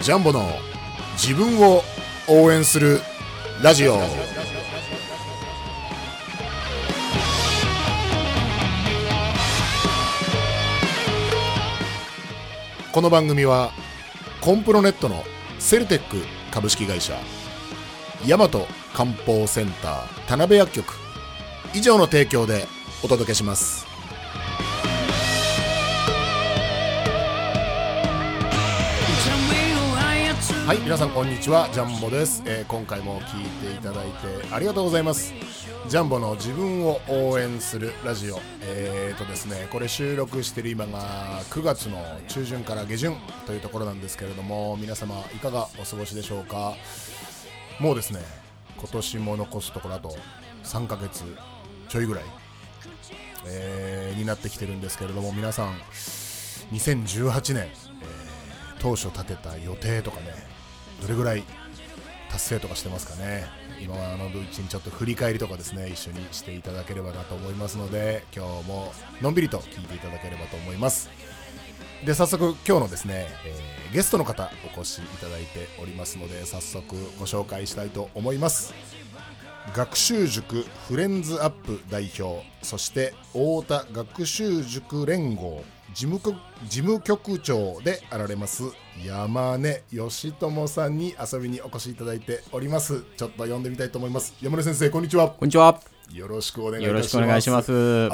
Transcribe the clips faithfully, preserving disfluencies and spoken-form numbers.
ジャンボの自分を応援するラジオ。この番組はコンプロネットのセルテック株式会社、大和漢方センター田辺薬局以上の提供でお届けします。はい、皆さんこんにちは、ジャンボです。えー、今回も聞いていただいてありがとうございます。ジャンボの自分を応援するラジオ。えーとですね、これ収録している今がくがつの中旬から下旬というところなんですけれども、皆様いかがお過ごしでしょうか。もうですね、今年も残すところあとさんかげつちょいぐらい、えー、になってきてるんですけれども、皆さんにせんじゅうはちねん、えー、当初立てた予定とかね、どれぐらい達成とかしてますかね。今のうちにちょっと振り返りとかですね、一緒にしていただければなと思いますので、今日ものんびりと聞いていただければと思います。で、早速今日のですね、えー、ゲストの方お越しいただいておりますので、早速ご紹介したいと思います。学習塾フレンズアップ代表、そして太田学習塾連合事務局、事務局長であられます山根義智さんに遊びにお越しいただいております。ちょっと呼んでみたいと思います。山根先生、こんにちは。 こんにちは。 よろしくお願いいたします。 よろしくお願いします。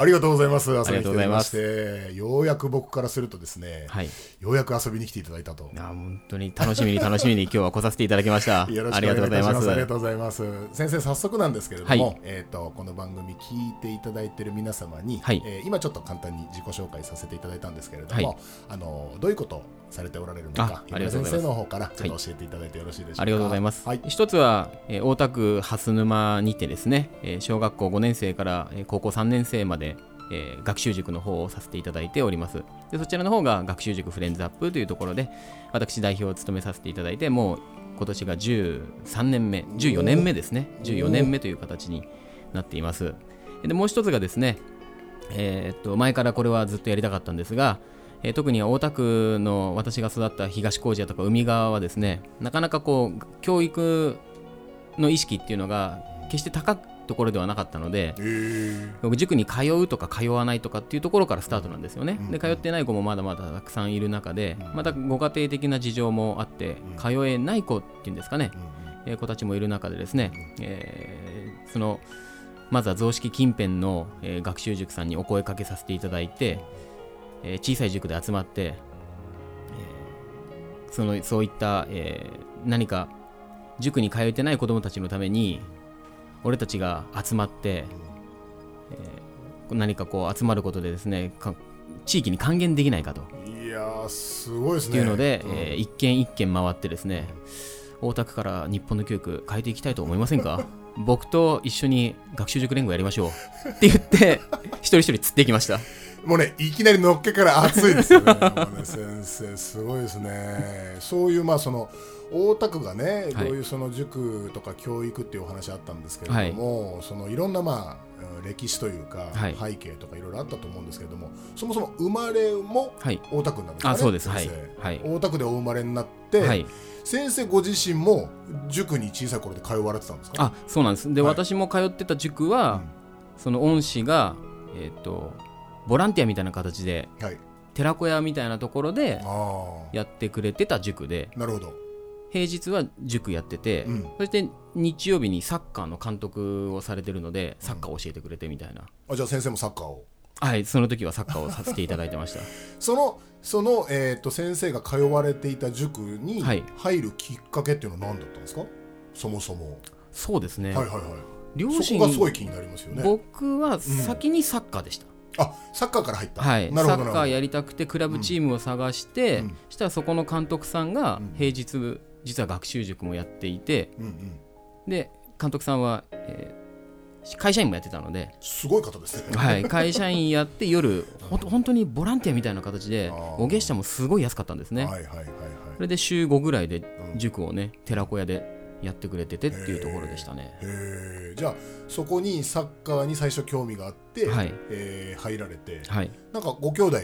ありがとうございます。遊びに来ていただきまして、 ようやく僕からするとですね、はい、ようやく遊びに来ていただいたと。 いや、本当に楽しみに楽しみに今日は来させていただきました。 よろしくお願いいたします。ありがとうございます。先生、早速なんですけれども、はい、えーと、この番組聞いていただいている皆様に、はい、えー、今ちょっと簡単に自己紹介させていただいたんですけれども、はい、あのどういうことをされておられるのか、山根先生の方からちょっと教えていただいてよろしいでしょうか。 ありがとうございます。 はい、 一つは、えー、大田区蓮沼にてですね、えー、小学校ごねん生から高校さんねん生まで、えー、学習塾の方をさせていただいております。で、そちらの方が学習塾フレンズアップというところで、私代表を務めさせていただいて、もう今年がじゅうさんねんめ、じゅうよねんめですね。じゅうよねんめという形になっています。で、もう一つがですね、えー、っと前からこれはずっとやりたかったんですが、えー、特に大田区の私が育った東高知とか海側はですね、なかなかこう教育の意識っていうのが決して高くところではなかったので、塾に通うとか通わないとかっていうところからスタートなんですよね。で、通ってない子もまだまだたくさんいる中で、またご家庭的な事情もあって通えない子っていうんですかね、えー、子たちもいる中でですね、えー、そのまずは雑色近辺の、えー、学習塾さんにお声かけさせていただいて、えー、小さい塾で集まって、えー、そのそういった、えー、何か塾に通えてない子どもたちのために俺たちが集まって、えー、何かこう集まることでですね、地域に還元できないかと。 いやー、すごいですね。 っていうので、うん、えー、一軒一軒回ってですね、大田区から日本の教育変えていきたいと思いませんか僕と一緒に学習塾連合やりましょうって言って一人一人釣っていきました。 もうね、いきなりのっけから熱いですよ ね, もうね先生すごいですね。そういうまあその大田区がね、どういうその塾とか教育っていうお話あったんですけれども、はい、そのいろんなまあ歴史というか、はい、背景とかいろいろあったと思うんですけれども、そもそも生まれも大田区なんですかね。 あ、そうです。 先生、 はい、 大田区でお生まれになって、はい、先生ご自身も塾に小さい頃で通われてたんですか。 あ、そうなんです。で、はい、私も通ってた塾は、うん、その恩師が、えーと、ボランティアみたいな形で、はい、寺子屋みたいなところでやってくれてた塾で、 なるほど。 平日は塾やってて、うん、そして日曜日にサッカーの監督をされてるのでサッカーを教えてくれてみたいな、 うん、あ、じゃあ先生もサッカーを。 はい、その時はサッカーをさせていただいてましたその、その、えーと、先生が通われていた塾に入るきっかけっていうのは何だったんですか、そもそも。 そうですね、 はいはいはい、 両親、 そこがすごい気になりますよね。 僕は先にサッカーでした、 うん、あ、サッカーから入った。 はい、サッカーやりたくてクラブチームを探して、うん、したらそこの監督さんが平日実は学習塾もやっていて、うんうん、で監督さんは、えー、会社員もやってたので、 すごい方ですね、 はい、会社員やって夜ほんと本当にボランティアみたいな形でお月謝もすごい安かったんですね、はいはいはいはい、それで週ごぐらいで塾をね、寺子屋でやってくれててっていうところでしたね。 へー、じゃあそこにサッカーに最初興味があって、はい、えー、入られて、はい、なんかご兄弟が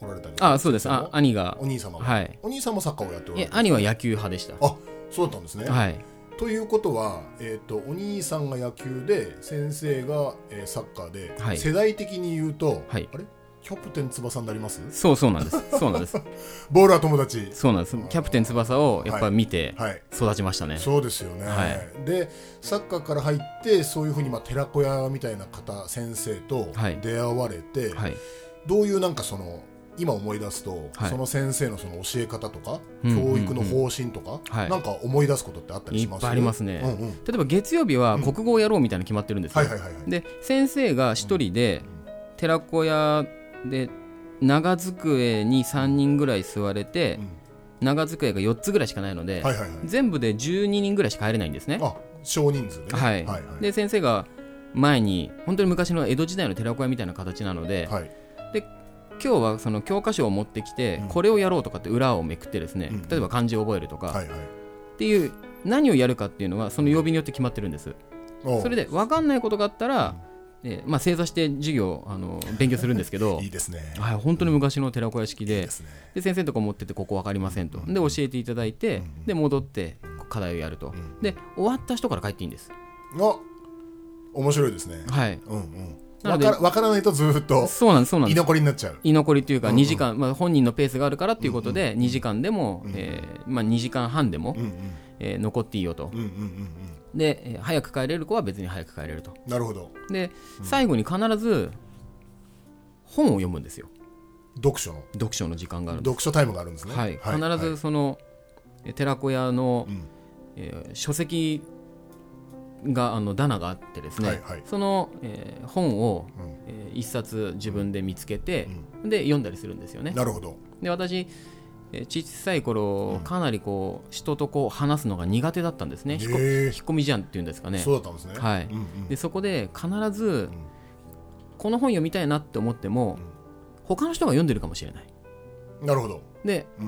おられたり。 あ、そうです。あ、兄が。 お兄様が、 はい、 お兄さんもサッカーをやっておられえた。 兄は野球派でした。 あ、そうだったんですね。 はい。 ということは、えー、とお兄さんが野球で先生が、えー、サッカーで、はい、世代的に言うと、はい、あれキャプテン翼になります？ そうそうなんです。そうなんです。 ボールは友達。 そうなんです。キャプテン翼をやっぱり見て育ちましたね。 はいはい、そうですよね。はい、でサッカーから入ってそういうふうに、まあ、寺子屋みたいな方先生と出会われて、はい、どういうなんかその今思い出すと、はい、その先生のその教え方とか、うんうんうん、教育の方針とか、はい、なんか思い出すことってあったりします？いっぱいありますね、うんうん、例えば月曜日は国語をやろうみたいなの決まってるんですよ。で先生が一人で、うん、寺子屋で長机にさんにんぐらい座れて、うん、長机がよっつぐらいしかないので、はいはいはい、全部でじゅうににんぐらいしか入れないんですね。 あ、少人数で、ね、 はいはいはい、で先生が前に本当に昔の江戸時代の寺子屋みたいな形なので、はい、で今日はその教科書を持ってきて、うん、これをやろうとかって裏をめくってですね、うん、例えば漢字を覚えるとか、はいはい、っていう何をやるかっていうのはその曜日によって決まってるんです。それで分かんないことがあったら、うん、えーまあ、正座して授業あの勉強するんですけどいいですね、 はい、本当に昔の寺子屋式 で,、うん、いいですね、で先生のとこ持ってってここ分かりませんと、うん、で教えていただいて、うん、で戻って課題をやると、うん、で終わった人から帰っていいんです。 あ、面白いですね。はい、うんうん、分から、分からないとずっとそうなんです、そうなんです、 居残りになっちゃう。 居残りというかにじかん、うんうん、まあ、本人のペースがあるからということで、うんうん、にじかんでも、うんうん、えーまあ、にじかんはんでも、うんうん、えー、残っていいよと、うんうんうんうん、で、えー、早く帰れる子は別に早く帰れると。 なるほど。 で、うん、最後に必ず本を読むんですよ。 読書の読書の時間があるんです。 読書タイムがあるんですね。 はい、はい、必ずその、はい、寺子屋の、うん、えー、書籍があの棚があってですね、はいはい、その、えー、本を、うん、えー、一冊自分で見つけて、うん、で読んだりするんですよね。 なるほど。 で私、えー、小さい頃、うん、かなりこう人とこう話すのが苦手だったんですね。引っ込み思案っていうんですかね。 そうだったんですね。 はい、うんうん、でそこで必ず、うん、この本読みたいなって思っても、うん、他の人が読んでるかもしれない。 なるほど。 で、うん、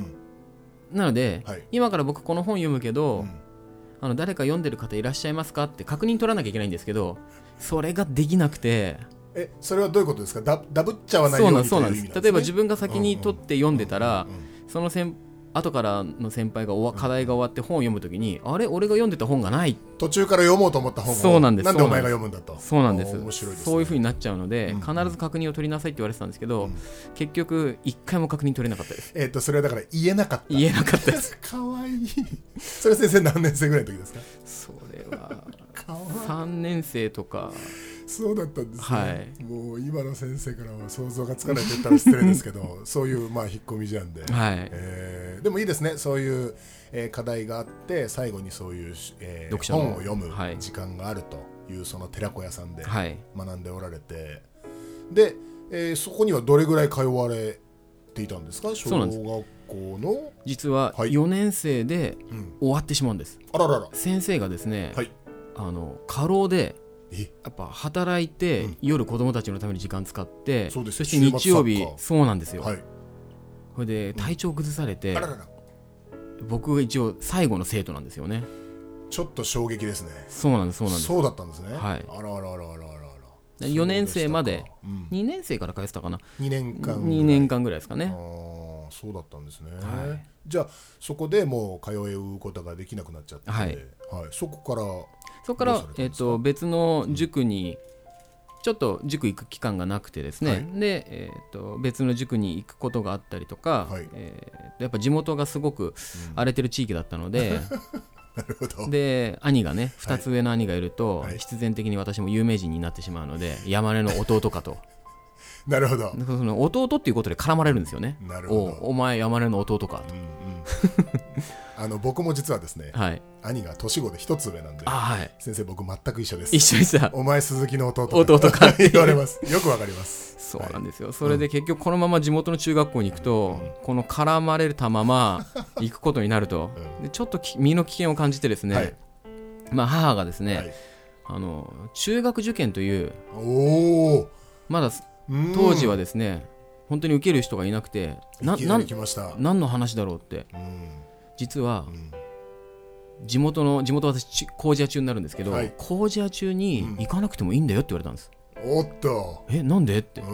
なので、はい、今から僕この本読むけど、うん、あの誰か読んでる方いらっしゃいますかって確認取らなきゃいけないんですけど、それができなくて。 え、それはどういうことですか？ダ、ダブっちゃわないようにという意味なんですね。 そうなんです。例えば自分が先に取って読んでたら、その先後からの先輩が課題が終わって本を読むときに、あれ俺が読んでた本がない、途中から読もうと思った本を、 そうなんです、 なんでお前が読むんだと。 そうなんです。 面白いですね。 そういう風になっちゃうので、うん、必ず確認を取りなさいって言われてたんですけど、うん、結局一回も確認取れなかったです。 えっとそれはだから言えなかった。 言えなかったです。 かわいい。それ先生何年生ぐらいの時ですか？ それはさんねん生とか。 そうだったんですね。 はい、 もう今の先生からは想像がつかないと言ったら失礼ですけどそういうまあ引っ込み思案で、はい、えー、でもいいですね。そういう、えー、課題があって最後にそういう、えー、本を読む時間があるという、その寺子屋さんで学んでおられて、はい、で、えー、そこにはどれぐらい通われていたんですか？小学校の実はよねん生で終わってしまうんです、 うん、あららら。 先生がですね、はい、あの過労でやっぱ働いて、うん、夜子供たちのために時間使って、 そ, そして日曜日、そうなんですよ、はい、それで体調崩されて、うん、あららら、僕が一応最後の生徒なんですよね。 ちょっと衝撃ですね。 そうなんです、そうなんです。 そうだったんですね、はい、 あらあらあらあらあら。 よねん生まで、うん、にねん生から通ってたかな。 にねんかんにねんかんぐらいですかね。 あ、そうだったんですね、はい、じゃあそこでもう通うことができなくなっちゃって、はいはい、そこからそこから、えー、と別の塾にちょっと塾行く期間がなくてですね、はい、で、えー、と別の塾に行くことがあったりとか、はい、えー、やっぱ地元がすごく荒れてる地域だったので、 うん、なるほど。 で兄がねふたつ上の兄がいると、はい、必然的に私も有名人になってしまうので、山根の弟かとなるほど。 その弟っていうことで絡まれるんですよね。 なるほど。 お, お前山根の弟かと、うんうんあの僕も実はですね、はい、兄が年子で一つ上なんで、 はい、 先生僕全く一緒です。 一緒でした。 お前鈴木の弟か弟か言われます。よくわかります。 そうなんですよ、はい、それで結局このまま地元の中学校に行くと、うん、この絡まれたまま行くことになると、うん、でちょっと身の危険を感じてですね、はい、まあ、母がですね、はい、あの中学受験という、おまだ当時はですね本当に受ける人がいなくて、なな何の話だろうって、うん、実は、うん、地元の地元は私工事屋中になるんですけど、はい、工事屋中に行かなくてもいいんだよって言われたんです、 うん、おっとえなんでって、うん、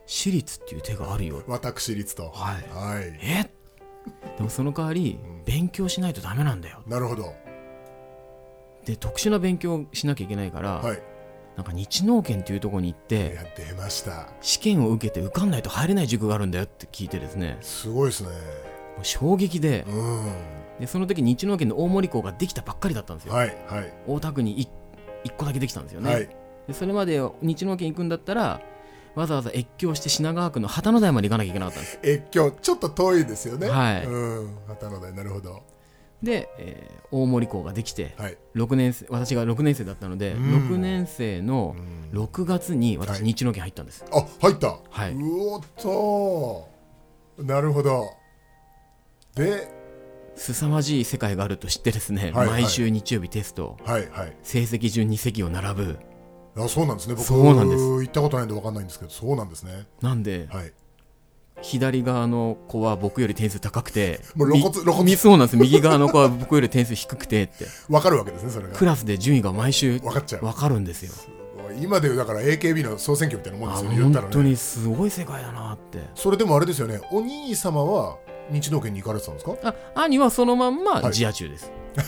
私立っていう手があるよ。 私立と。 はい、 はい、 えでもその代わり、うん、勉強しないとダメなんだよ。 なるほど。 で特殊な勉強をしなきゃいけないから、はい、なんか日農研っていうところに行って、 いや出ました、 試験を受けて受かんないと入れない塾があるんだよって聞いてですね、 すごいですね。 もう衝撃で、 うん、 でその時日農研の大森校ができたばっかりだったんですよ、 はいはい、 大田区に 1, いっこだけできたんですよね、 はい、 でそれまで日農研行くんだったらわざわざ越境して品川区の旗の台まで行かなきゃいけなかったんです。 越境ちょっと遠いですよね。 はい、 うん、旗の台、なるほど。 で、えー、大森校ができて、 はい、 ろくねん生、私がろくねん生だったので、うん、ろくねん生のろくがつに私、はい、日農研入ったんです。 あ、入った、 はい、 うおっと、なるほど。で、 凄まじい世界があると知ってですね、はいはい、毎週日曜日テスト、 はいはい、 成績順に席を並ぶ。 あ、そうなんですね。僕そうなんです、 行ったことないんで分かんないんですけど、そうなんですね。 なんで、 はい、 左側の子は僕より点数高くて、 もう露骨露骨そうなんです。右側の子は僕より点数低くてって分かるわけですね。それがクラスで順位が毎週分かっちゃう、 分かるんですよ。 すごい。今でいうだから エーケービー の総選挙みたいなもんですよね。 言ったらね、本当にすごい世界だなって。 それでもあれですよね、お兄様は日農研に行かれてたんですか？ あ、兄はそのまんま自野中です、 はい、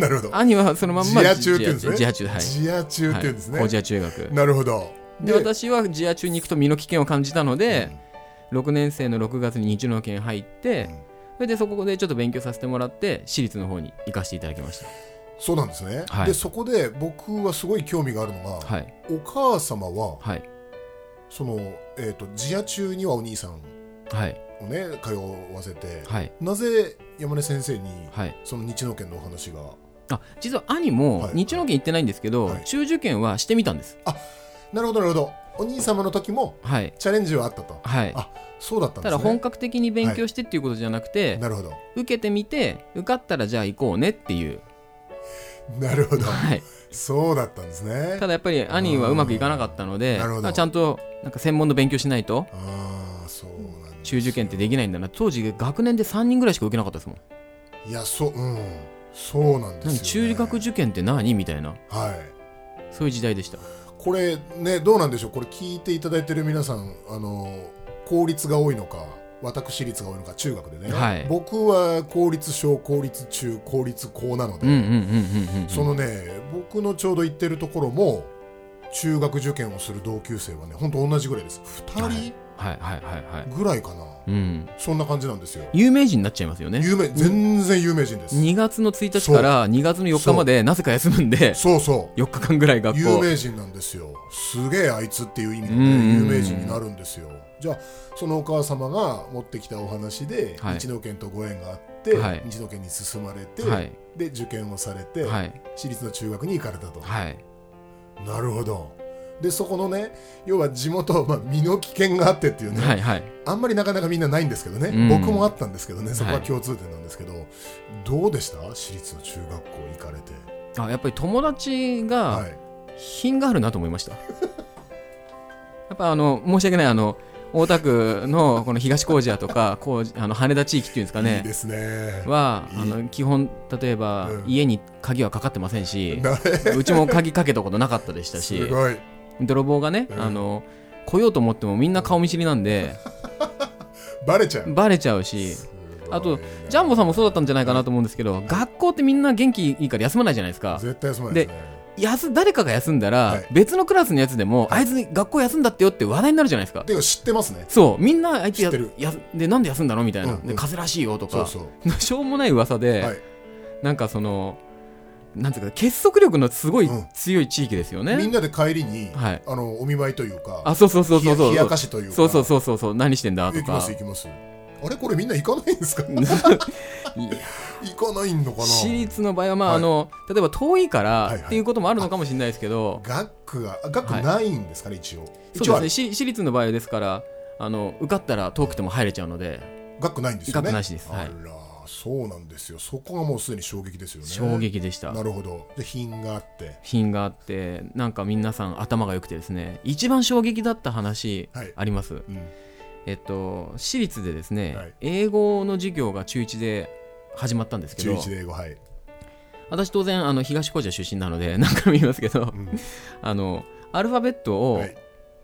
なるほど。 兄はそのまんま自野中っていうんですね。 自野中、はい、 自野中っていうんですね、 はい、高知屋中学。 なるほど。 で、私は自野中に行くと身の危険を感じたので、うん、ろくねん生のろくがつに日農研入って、うん、それでそこでちょっと勉強させてもらって私立の方に行かせていただきました。 そうなんですね、はい、でそこで僕はすごい興味があるのが、はい、お母様は、はい、その、えーと、自野中にはお兄さんをね、はい、通わせて、はい、なぜ山根先生に、はい、その日農研のお話が。 あ、実は兄も日農研行ってないんですけど、はいはい、中受験はしてみたんです。 あ、なるほどなるほど。お兄様の時もチャレンジはあったと、はい、あ、そうだったんですね。 ただ本格的に勉強してっていうことじゃなくて、はい、なるほど、受けてみて受かったらじゃあ行こうねっていう。 なるほど、はい、そうだったんですね。 ただやっぱり兄はうまくいかなかったので、まあ、ちゃんとなんか専門の勉強しないと、 あ、そうなんです、 中受験ってできないんだな。当時学年でさんにんぐらいしか受けなかったですもん。 いや、そう、うん、そうなんですよね。 中学受験って何みたいな、 はい、 そういう時代でした。 これね、どうなんでしょう。これ聞いていただいている皆さん、あの公立が多いのか私立が多いのか、中学でね、はい、僕は公立小、公立中、公立高なので、そのね、僕のちょうど行ってるところも中学受験をする同級生はね、本当同じぐらいです。ふたりぐらいかな、うん、そんな感じなんですよ。 有名人になっちゃいますよね。 有名、全然有名人です。 にがつのついたちからにがつのよっかまでなぜか休むんで、 そうそうよっかかんぐらい学校有名人なんですよ。すげえあいつっていう意味で、ね、有名人になるんですよ。じゃあそのお母様が持ってきたお話で、はい、日農研とご縁があって、はい、日農研に進まれて、はい、で受験をされて、はい、私立の中学に行かれたと、はい、なるほど。でそこのね、要は地元、まあ、身の危険があってっていうね、はいはい、あんまりなかなかみんなないんですけどね、うん、僕もあったんですけどね、そこは共通点なんですけど、はい、どうでした？私立の中学校行かれて。 あ、やっぱり友達が品があるなと思いました、はい、やっぱあの申し訳ない、あの大田区のこの東高知屋とかこうあの羽田地域っていうんですかね、 いいですね、 はいいあの基本例えば、うん、家に鍵はかかってませんし、うちも鍵かけたことなかったでしたし、すごい泥棒がね、うん、あの来ようと思ってもみんな顔見知りなんでバレちゃうバレちゃうし、あとジャンボさんもそうだったんじゃないかなと思うんですけど、学校ってみんな元気いいから休まないじゃないですか。 絶対休まないですね。 で休誰かが休んだら、はい、別のクラスのやつでも、はい、あいつ学校休んだってよって話題になるじゃないですか。 てか知ってますね。 そうみんなあいつややでなんで休んだのみたいな、うんうん、で風邪らしいよとか、そうそうしょうもない噂で、はい、なんかそのなんていうか結束力のすごい強い地域ですよね、 うん、みんなで帰りに、はい、あのお見舞いというか、 あ、そうそうそうそうそう、 冷やかしというか、 そうそうそうそうそう、何してんだとか、 行きます行きます。あれこれみんな行かないんですか？いや行かないのかな。 私立の場合は、まあ、はい、あの例えば遠いからっていうこともあるのかもしれないですけど、 はいはい、学区が学区ないんですかね、はい、一応。 そうですね、私立の場合ですからあの受かったら遠くても入れちゃうので、 学区ないんですよね。 学区なしです、はい、 あらそうなんですよ。そこがもうすでに衝撃ですよね。 衝撃でした。 なるほど。で品があって品があってなんか皆さん頭が良くてですね、一番衝撃だった話あります、はい、うん、えっと私立でですね、はい、英語の授業が中いちで始まったんですけど、 中いちで英語、はい、 私当然あの東高知出身なので何回も言いますけど、うん、あのアルファベットを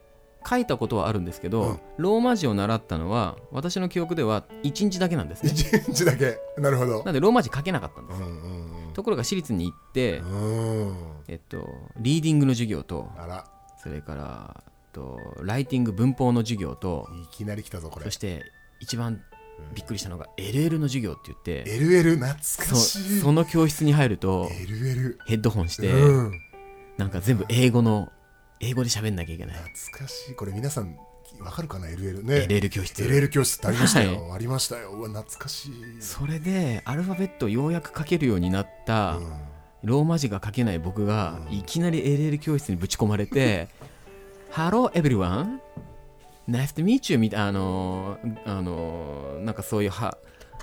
書いたことはあるんですけど、 うん、 ローマ字を習ったのは私の記憶ではいちにちだけなんですね。 いちにちだけ。なるほど。 なんでローマ字書けなかったんです、 うんうんうん、 ところが私立に行って、 うん、 えっと、リーディングの授業と、 あら、 それからとライティング文法の授業と、 いきなり来たぞこれ。 そして一番びっくりしたのが エルエル の授業って言って、 エルエル 懐かしい。 そ, その教室に入るとエルエルヘッドホンして、 うん、 なんか全部英語の英語で喋んなきゃいけない。 懐かしい。これ皆さんわかるかな。 エルエル ね。 エルエル 教室エルエル 教室ってありましたよ、 はい、 ありましたよ。うわ懐かしい。 それでアルファベットをようやく書けるようになった、うん、ローマ字が書けない僕が、うん、いきなり エルエル 教室にぶち込まれてHello everyone Nice to meet you みたいな、あのー、あのー、なんかそういうは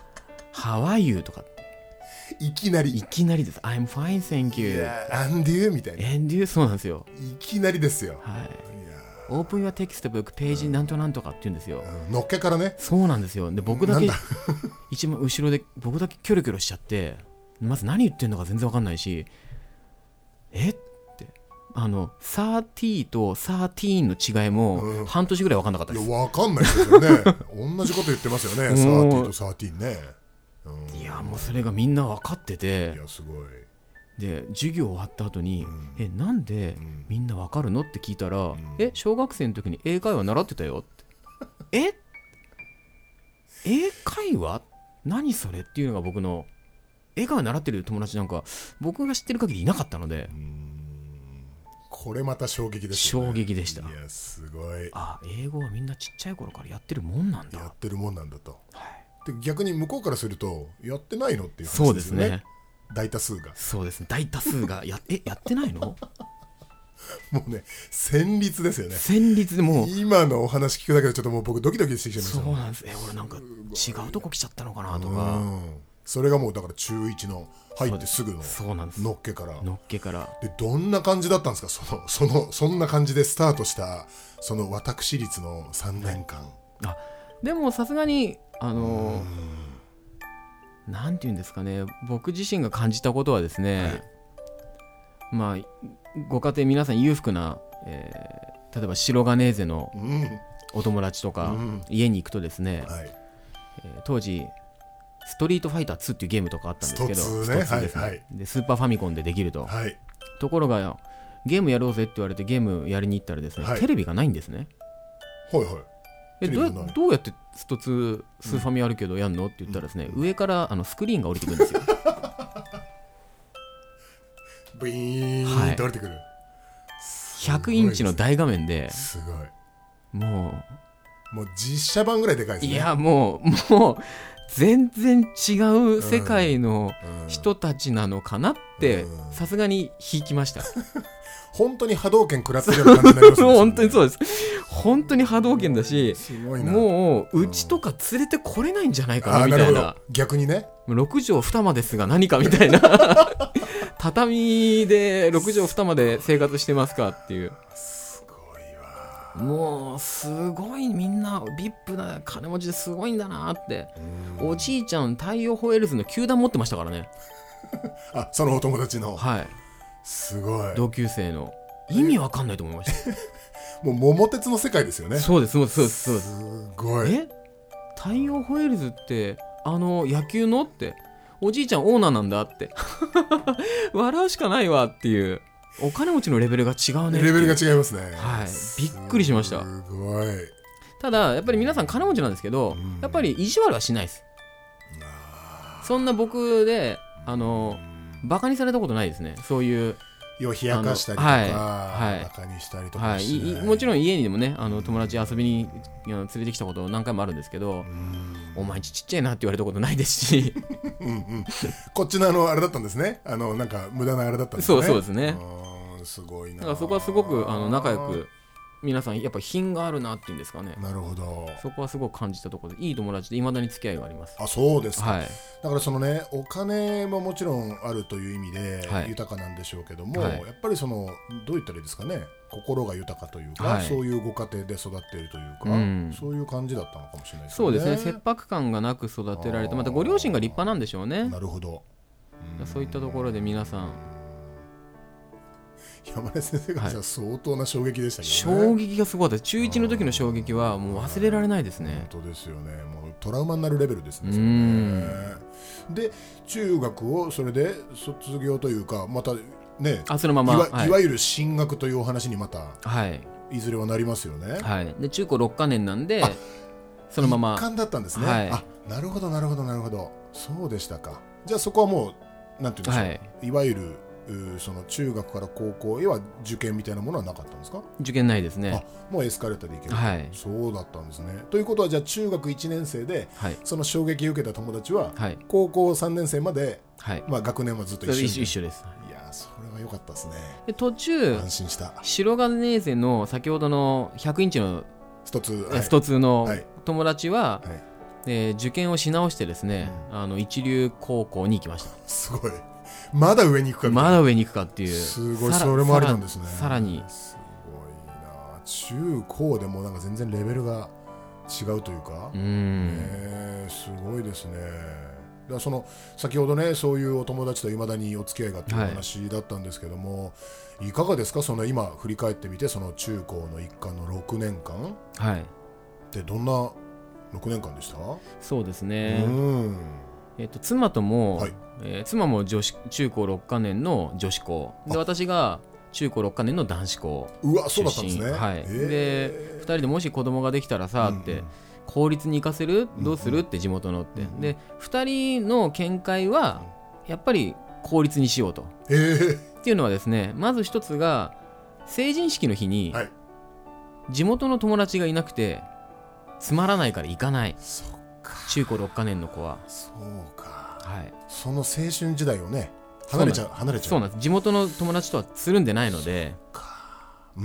How are you とかいきなりいきなりです。 I'm fine thank you And you みたいな。 And you そうなんですよ。 いきなりですよ。 はい。Open your textbook ページなんとなんとかって言うんですよ、 うん、のっけからね。 そうなんですよ。で僕だけ一番後ろで僕だけキョロキョロしちゃって、まず何言ってんのか全然わかんないし、えってあのサーティーとサーティーンの違いも半年ぐらい分かんなかったです、 うん、いや分かんないですよね同じこと言ってますよねサーティーとサーティーンね、うん、 いやもうそれがみんな分かってて、 いやすごい。 で授業終わった後に、うん、えなんでみんな分かるのって聞いたら、うん、え小学生の時に英会話習ってたよってえ英会話何それっていうのが僕の英会話習ってる友達なんか僕が知ってる限りいなかったので、うーんこれまた衝撃ですね。 衝撃でした。いやすごい。 あ英語はみんなちっちゃい頃からやってるもんなんだやってるもんなんだと、 はい、 で逆に向こうからするとやってないのっていう話ですよね。そうですね。大多数がそうですね大多数がやえやってないのもうね戦慄ですよね。 戦慄でもう今のお話聞くだけでちょっともう僕ドキドキしてきちゃいました。 そうなんです。え俺なんか違うとこ来ちゃったのかなとか、うんそれがもうだから中いちの入ってすぐのそうなんです。 のっけからのっけからでどんな感じだったんですか。そのそのそんな感じでスタートしたその私立のさんねんかん、はい、 あでもさすがにあのーなんていうんですかね、僕自身が感じたことはですね、はい、まあご家庭皆さん裕福な、えー、例えば白金ーゼのお友達とか、うん、家に行くとですね、はいえー、当時ストリートファイターツーっていうゲームとかあったんですけどストツーね、ストツーですね、はいはい、 でスーパーファミコンでできると、はい、ところがゲームやろうぜって言われてゲームやりに行ったらですね、はい、テレビがないんですね。 はいはいえ ど, どうやってストツースーファミあるけどやんのって言ったらですね、うん、上からあのスクリーンが降りてくるんですよブイーンって降りてくる、はい、 ひゃくインチの大画面ですごいもうもう実写版ぐらいでかいですね。 いやもうもう全然違う世界の人たちなのかなってさすがに引きました本当に波動拳食らってるような感じになりますね本当にそうです。本当に波動拳だしもううちとか連れてこれないんじゃないかなみたい な, な逆にねろく畳二間ですが何かみたいな畳でろく畳二間で生活してますかっていう。 すごいわ。 もうすごいみんな ブイアイピー な金持ちですごいんだなって。おじいちゃん太陽ホエールズの球団持ってましたからねあそのお友達のはいすごい同級生の意味わかんないと思いましたもう桃鉄の世界ですよね。 そうですそうですそうですそうです。 すごい。 え太陽ホエールズってあの野球のっておじいちゃんオーナーなんだって笑うしかないわっていうお金持ちのレベルが違うね。 レベルが違いますね。 はいびっくりしました。 すごい。 ただやっぱり皆さん金持ちなんですけど、うん、やっぱり意地悪はしないです。そんな僕であのバカにされたことないですね。そういうを冷やかしたりとか、はいはい、バカにしたりとかしない、 はい、もちろん家にでもねあの友達遊びに連れてきたこと何回もあるんですけど、お前ちっちゃいなって言われたことないですしうん、うん、こっちのあのあれだったんですね。あのなんか無駄なあれだったんですね。 そうそうですね。 すごいな。 だからそこはすごくあの仲良く皆さんやっぱ品があるなっていうんですかね。 なるほど。 そこはすごく感じたところでいい友達で未だに付き合いがあります。 あそうですか、 はい、 だからそのねお金ももちろんあるという意味で豊かなんでしょうけども、はい、やっぱりそのどう言ったらいいですかね心が豊かというか、はい、そういうご家庭で育っているというか、うん、そういう感じだったのかもしれないですね。 そうですね切迫感がなく育てられてまたご両親が立派なんでしょうね。 なるほど。 そういったところで皆さん山根先生が相当な衝撃でしたけどね、はい、衝撃がすごかった。中いちの時の衝撃はもう忘れられないですね。 本当ですよね。もうトラウマになるレベルですね。それねで中学をそれで卒業というかまたね、 あそのままい わ,、 はい、 いわゆる進学というお話にまた、 はい、 いずれはなりますよね。 はい、で中高ろっかねんなんでそのまま一貫だったんですね、 はい、 あなるほどなるほどなるほど、そうでしたか。じゃあそこはもうなんていうんでしょう、はい、いわゆるその中学から高校へは受験みたいなものはなかったんですか？ 受験ないですね。 あもうエスカレーターで行ける、 はい、 そうだったんですね。ということはじゃあ中学いちねん生で、はい、その衝撃を受けた友達は、はい、高校さんねん生まで、はいまあ、学年はずっと一緒一緒です。 いやそれは良かったですね。 で途中安心した。 白金勢の先ほどのひゃくインチのストツー、 はい、ストツーの友達は、はいえー、受験をし直してですね、うん、あの一流高校に行きました。 すごい。まだ上に行くかみたいな。 まだ上に行くかっていう。 すごい。それもありなんですね。 さらにすごいな。中高でもなんか全然レベルが違うというか、 うん、 ね、すごいですね。だからその先ほどねそういうお友達といまだにお付き合いがっていう話だったんですけども、はい、いかがですか？その今振り返ってみてその中高の一貫のろくねんかん、 はい、 ってどんなろくねんかんでした？ そうですね。 うんえー、と妻とも、 はいえー、妻も女子中高ろっかねんの女子校で私が中高ろっかねんの男子校出身。 うわそうだったんですね、 はい、でふたりでもし子供ができたらさって、うんうん、公立に行かせるどうするって地元のって、うんうん、でふたりの見解はやっぱり公立にしようと、 えー、 っていうのはですねまず一つが成人式の日に地元の友達がいなくてつまらないから行かない。 そうか中高ろっかねんの子は。 そうか、 はい、 その青春時代をね離れちゃう離れちゃう。 そうなんです。地元の友達とはつるんでないので。 そうか、うんうん。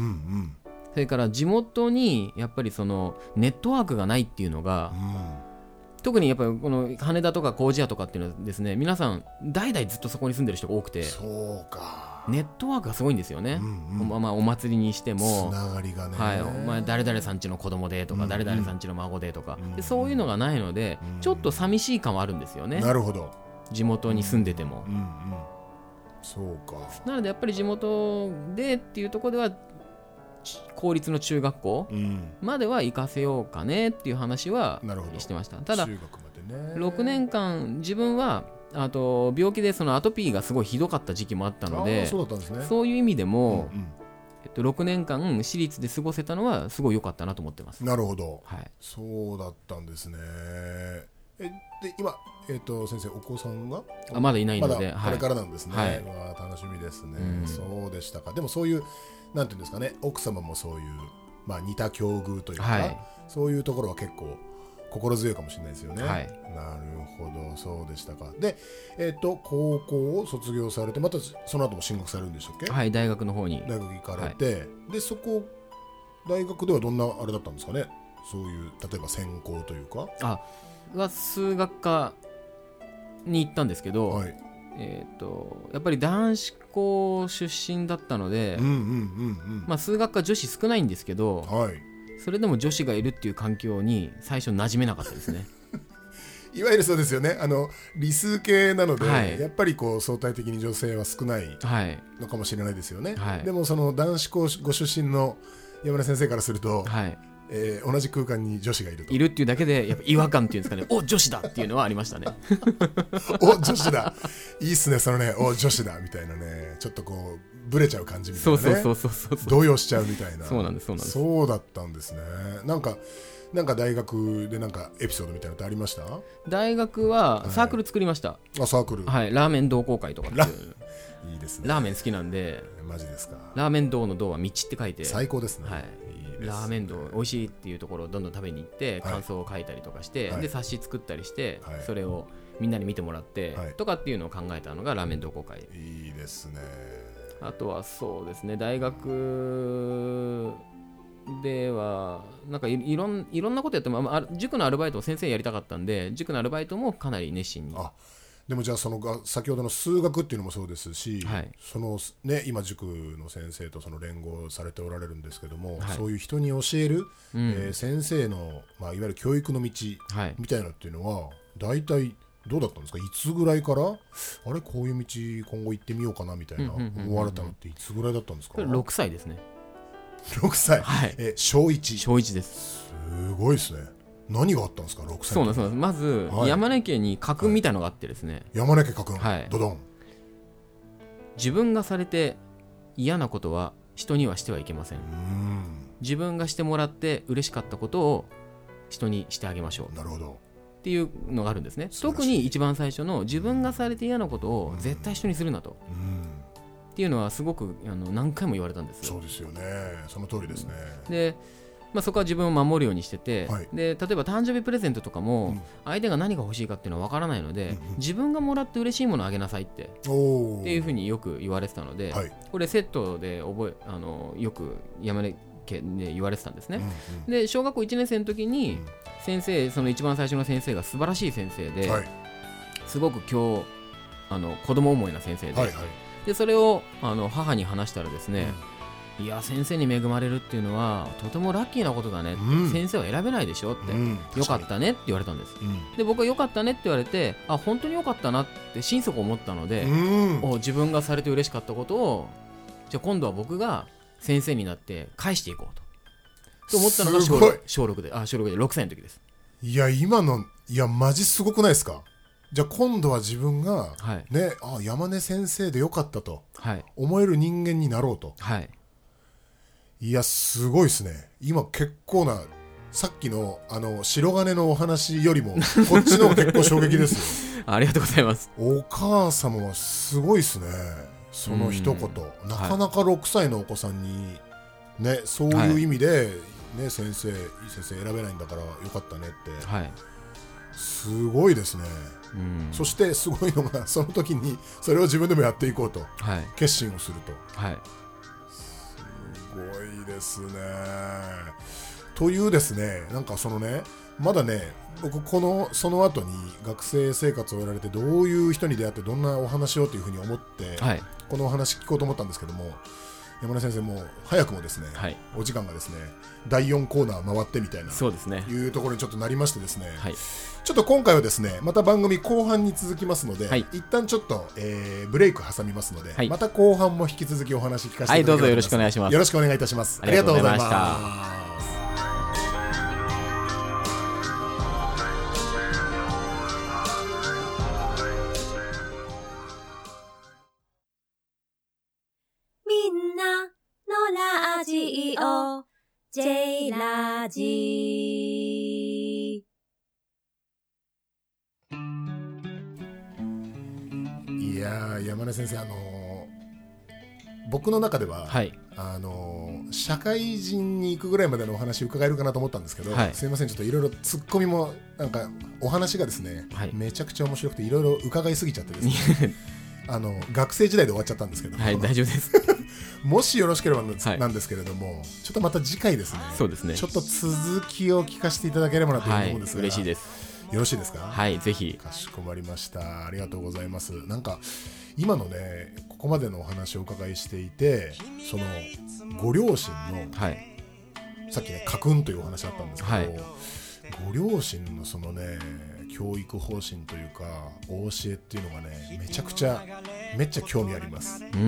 それから地元にやっぱりそのネットワークがないっていうのが、うん、特にやっぱりこの羽田とか麹屋とかっていうのはですね皆さん代々ずっとそこに住んでる人が多くて、 そうかネットワークがすごいんですよね、 うんうん、 まあ、まあお祭りにしてもつながりがね、 はい、お前誰々さんちの子供でとか、うんうん、誰々さんちの孫でとか、うんうん、でそういうのがないので、うんうん、ちょっと寂しい感はあるんですよね。 なるほど。 地元に住んでても、 うんうんうん、そうか。 なのでやっぱり地元でっていうところでは公立の中学校までは行かせようかねっていう話はしてました。ただ中学まで、ね、 ろくねんかん自分はあと病気でそのアトピーがすごいひどかった時期もあったので、 そうだったんですね。 そういう意味でも、うんうん、えっと、ろくねんかん私立で過ごせたのはすごい良かったなと思ってます。 なるほど、 はい、 そうだったんですね。えで今、えー、と先生お子さんがあまだいないので、 まだこれからなんですね、 はい、 わ楽しみですね、 うん、 そうでしたか。でもそういうなんていうんですかね、奥様もそういう、まあ、似た境遇というか、 はい、 そういうところは結構心強いかもしれないですよね、 はい、 なるほど、そうでしたか。で、えー、と高校を卒業されてまたその後も進学されるんでしたっけ？ はい、大学の方に大学行かれて、はい、でそこ大学ではどんなあれだったんですかね、そういう例えば専攻というか。 あは数学科に行ったんですけど、 はい、 えー、とやっぱり男子校出身だったので、 うんうんうんうんまあ、数学科女子少ないんですけど、 はい、 それでも女子がいるっていう環境に最初馴染めなかったですねいわゆるそうですよね、あの理数系なので、 はい、 やっぱりこう相対的に女性は少ないのかもしれないですよね、 はい、 でもその男子校ご出身の山根先生からすると、 はい、 えー、同じ空間に女子がいるといるっていうだけでやっぱ違和感っていうんですかねお女子だっていうのはありましたねお女子だいいっすねそのねお女子だみたいなね、ちょっとこうブレちゃう感じみたいなね、 そうそうそうそうそう動揺しちゃうみたいな。 そうなんですそうなんです。 そうだったんですね。なんかなんか大学でなんかエピソードみたいなのってありました？ 大学はサークル作りました、はい、 あサークル、 はい、ラーメン同好会とかっていういいですね。 ラーメン好きなんで。 マジですか。 ラーメン道の道は道って書いて最高ですね、 はい、いいラーメン道美味しいっていうところをどんどん食べに行って感想を書いたりとかして、はい、で冊子作ったりして、はい、それをみんなに見てもらって、はい、とかっていうのを考えたのがラーメン同好会。 いいですね。 あとはそうですね、大学ではなんか い, い, ろんいろんなことやっても、あ、塾のアルバイトを先生やりたかったんで塾のアルバイトもかなり熱心に。 あでもじゃあそのが先ほどの数学っていうのもそうですし、 はい、 そのね、今塾の先生とその連合されておられるんですけども、 はい、 そういう人に教える、 うんえー、先生の、まあ、いわゆる教育の道みたいなっていうのは、はい、大体どうだったんですか？いつぐらいからあれこういう道今後行ってみようかなみたいな思われたのっていつぐらいだったんですか？ ろくさいですね。 ろくさい、 はい、 え小いち。 小いちです。 すごいですね。何があったんですかろくさい？ そうなんです。まず、はい、山根家に家訓みたいのがあってですね、はい、 山根家家訓、 はい、 ドドン。 自分がされて嫌なことは人にはしてはいけません。 うーん、 自分がしてもらって嬉しかったことを人にしてあげましょう。 なるほどっていうのがあるんですね。特に一番最初の自分がされて嫌なことを絶対人にするなと、うん、っていうのはすごくあの何回も言われたんです。 そうですよね、その通りですね。 で、まあ、そこは自分を守るようにしてて、はい、で例えば誕生日プレゼントとかも、うん、相手が何が欲しいかっていうのは分からないので、うんうん、自分がもらって嬉しいものをあげなさいってっていうふうによく言われてたので、はい、これセットで覚えあのよく山根家で言われてたんですね、うんうん、で小学校いちねん生の時に、うん、先生その一番最初の先生が素晴らしい先生で、はい、すごく今日あの子供思いな先生で、はいはい、でそれをあの母に話したらですね、うん、いや先生に恵まれるっていうのはとてもラッキーなことだね、うん、先生は選べないでしょって、うん、よかったねって言われたんです、うん、で僕はよかったねって言われてあ本当によかったなって心底思ったので、うん、お自分がされて嬉しかったことをじゃあ今度は僕が先生になって返していこうとと思ったのが小 6, 小6であ小6でろくさいの時です。 いや今のいやマジすごくないですか？じゃあ今度は自分が、はい、ねあ山根先生でよかったと、はい、思える人間になろうと、はい、いやすごいですね。今結構なさっき の, あの白金のお話よりもこっちの結構衝撃ですよありがとうございます。 お母様はすごいですね。その一言なかなかろくさいのお子さんに、ね、そういう意味で、はいね、先生いい先生選べないんだからよかったねって、はい、すごいですね。うんそしてすごいのがその時にそれを自分でもやっていこうと、はい、決心をすると、はい、すごいですね。というですねなんかそのねまだね僕このその後に学生生活をやられてどういう人に出会ってどんなお話をというふうに思って、はい、このお話聞こうと思ったんですけども山根先生も早くもですね、はい、お時間がですねだいよんコーナー回ってみたいなそうですねいうところにちょっとなりましてですね、はい、ちょっと今回はですねまた番組後半に続きますので、はい、一旦ちょっと、えー、ブレイク挟みますので、はい、また後半も引き続きお話聞かせていただきます。はい、どうぞよろしくお願いします。よろしくお願いいたします。ありがとうございました。 みんなのラジオ J ラジいや山根先生あのー、僕の中では、はい、あのー、社会人に行くぐらいまでのお話伺えるかなと思ったんですけど、はい、すいませんちょっといろいろツッコミもなんかお話がですね、はい、めちゃくちゃ面白くていろいろ伺いすぎちゃってですねあの学生時代で終わっちゃったんですけども、はい、大丈夫ですもしよろしければなんですけれども、はい、ちょっとまた次回ですね、そうですねちょっと続きを聞かせていただければなと思うんですが、はい、嬉しいです。よろしいですか？はい、ぜひ。かしこまりました。ありがとうございます。なんか今のねここまでのお話をお伺いしていてそのご両親の、はい、さっきね家訓というお話あったんですけど、はい、ご両親のそのね教育方針というかお教えっていうのがねめちゃくちゃめっちゃ興味あります。うん、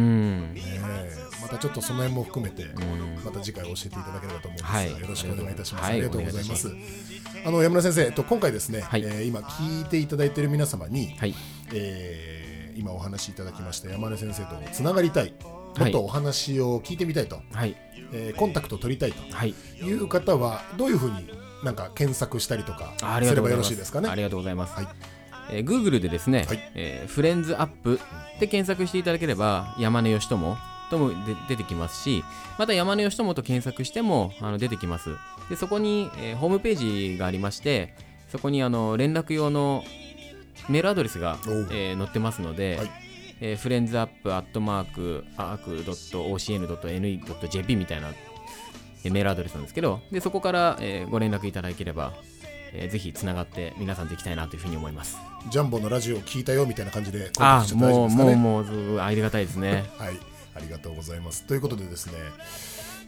ね、またちょっとその辺も含めてまた次回教えていただければと思うんですが、はい、よろしくお願いいたします。はい、ありがとうございます。あの山村先生、えっと、今回ですね、はい、えー、今聞いていただいている皆様に、はい、えー、今お話しいただきました山根先生とつながりたい、もっとお話を聞いてみたいと、はい、えー、コンタクトを取りたいという方はどういうふうになんか検索したりとかすればよろしいですかね。ありがとうございます。はい、えー、Google でですね、はい、えー、フレンズアップで検索していただければ山根義友ともで出てきますし、また山根義友と検索してもあの出てきます。でそこに、えー、ホームページがありまして、そこにあの連絡用のメールアドレスが、えー、載ってますので、はい、えー、フレンズアップアットマークアークドットオーシーエヌドットエヌイードットジェーピー みたいなメールアドレスなんですけど、でそこから、えー、ご連絡いただければ、えー、ぜひつながって皆さんできたいなというふうに思います。ジャンボのラジオ聞いたよみたいな感じでコンタクトして大丈夫ですかね。あ、もうもうもうありがたいですねはい、ありがとうございます。ということでですね、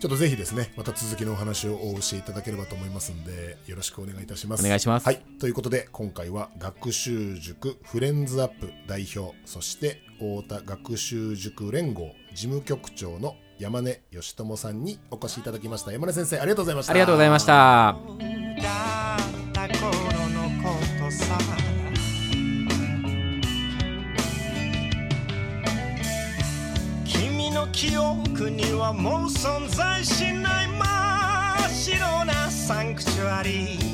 ちょっとぜひですねまた続きのお話をお教えいただければと思いますのでよろしくお願いいたします。 お願いします。 はい、ということで今回は学習塾フレンズアップ代表、そして太田学習塾連合事務局長の山根義智さんにお越しいただきました。山根先生ありがとうございました。 ありがとうございました。 君の記憶にはもう存在しない真っ白なサンクチュアリー、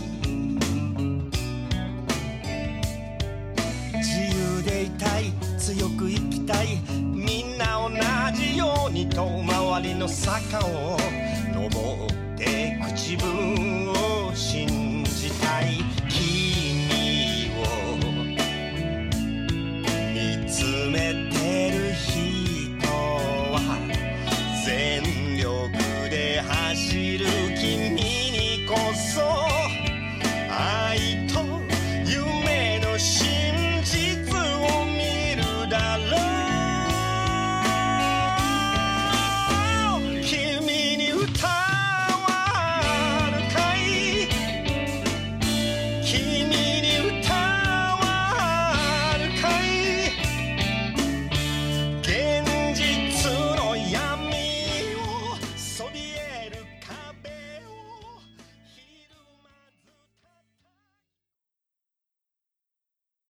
自由でいたい強く生きたいみんな同じようにと周りの坂を